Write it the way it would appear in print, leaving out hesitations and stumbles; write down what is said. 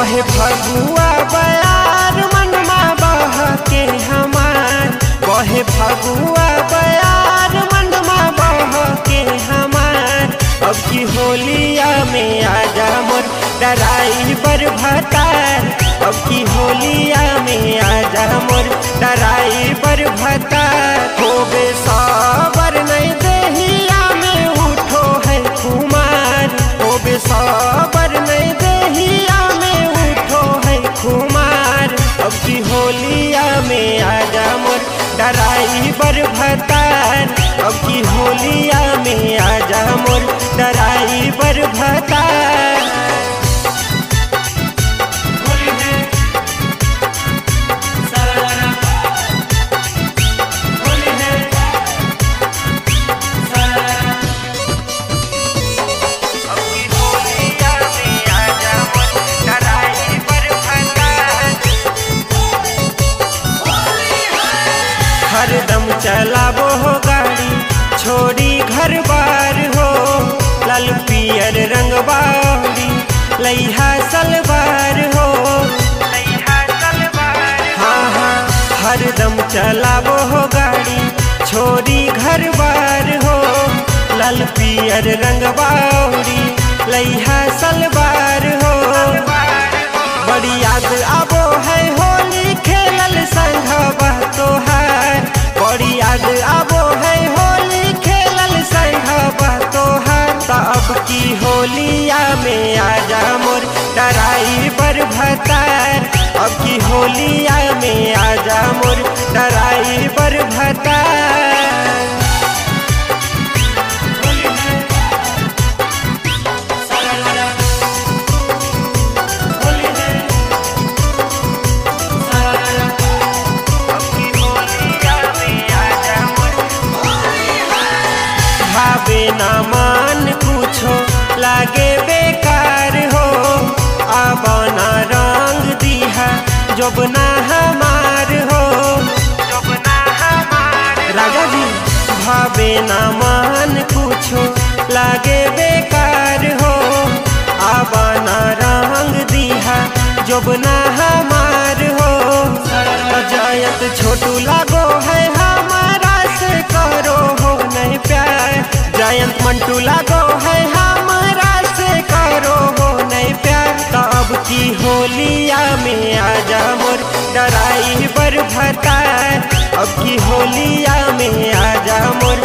बहे फगुआ बयार मनमा बह के हमार, बहे फगुआ बयार मनमा बह के हमार। अब की होलिया में आजा मोर ड्राइवर भतार, अब की होलिया में आजा मोर ड्राइवर भतार। होबे साबर नहीं देहिया में उठो है खुमार, होबे साबर नहीं देहिया में उठो है खुमार। अब की होलिया में आजा मोर ड्राइवर भतार, अब की होलिया में आजा मोर ड्राइवर भतार। हरदम चलाबो हो गाड़ी छोड़ी घर बार हो, लाल पियर रंग बाड़ी लइहा सलवार हो, लइहा सलवार। हाँ हाँ हरदम चलाबो हो गाड़ी छोड़ी घर बार हो, लाल पियर रंग बाड़ी लइहा सलवार हो। बड़ी याद आबो है होली खेलल संघवा तोहार, बड़ी याद आबो है होली खेलल संघवा तोहार। अब की होलिया में आजा मोर ड्राइवर भतार, अब की होलिया में आजा मोर ड्राइवर भतार। भावे ना मान कुछो लागे बेकार हो, आबना रंग दिहा जोबना हमार हो, जोबना हमार। राजा जी भावे ना मान कुछो लागे बेकार हो, आबना रंग दिहा जोबना हमार हो। जयत छोटू लागो है हमारा से करो हो नहीं प्यार, जयंत मंटू लागो है हमारा से करो हो नहीं प्यार। तब की होलिया में आजा मोर ड्राइवर भतार, अब की होलिया में आजा मोर